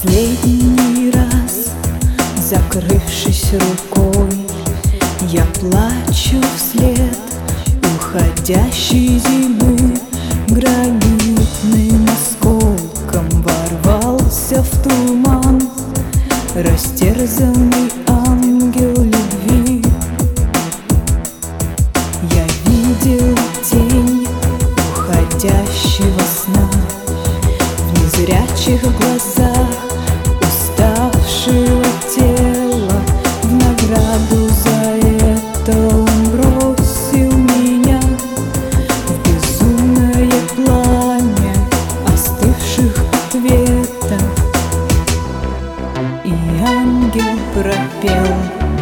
последний раз, закрывшись рукой, я плачу вслед уходящей зимы. Гранитным осколком ворвался в туман растерзанный ангел любви. Я видел тень уходящего сна в незрячих глазах уставшего тела. В награду за это он бросил меня в безумное пламя остывших ответов. И ангел пропел: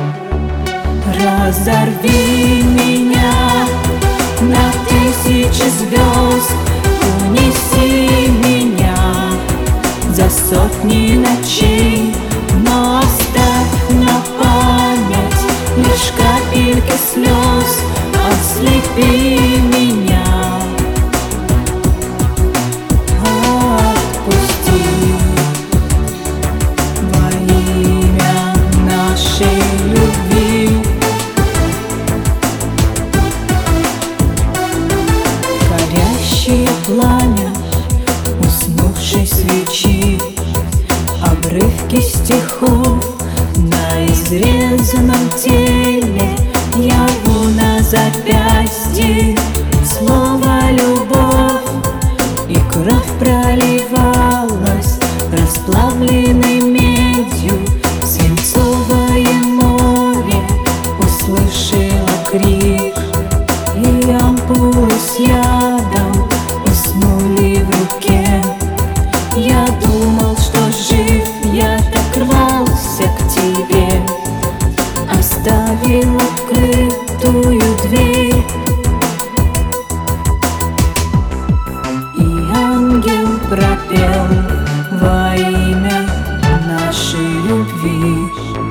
разорви меня на тысячи звезд, унеси меня за сотни ночей, но оставь на память лишь капельки слез, ослепи меня. Отпусти во имя нашей любви. Горящее пламя уснувшей свечи, обрывки стихов на изрезанном теле, яву на запястье, слово любовь, и кровь проливалась расплавленной медью. Свинцовое море услышало крик, и ампулы с ядом уснули в руке. Я думал, что жив, я так рвался к тебе, оставил открытую дверь. И ангел пропел во имя нашей любви.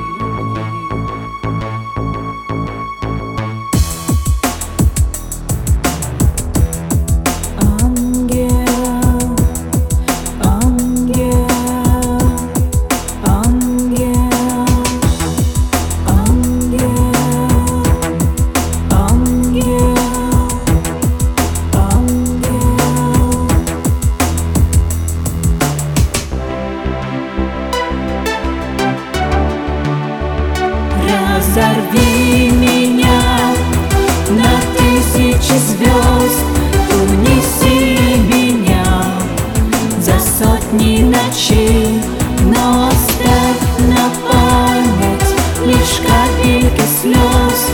Разорви меня на тысячи звезд, унеси меня за сотни ночей, но оставь на память лишь капельки слез,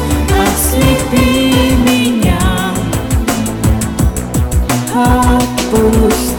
ослепи меня. Отпусти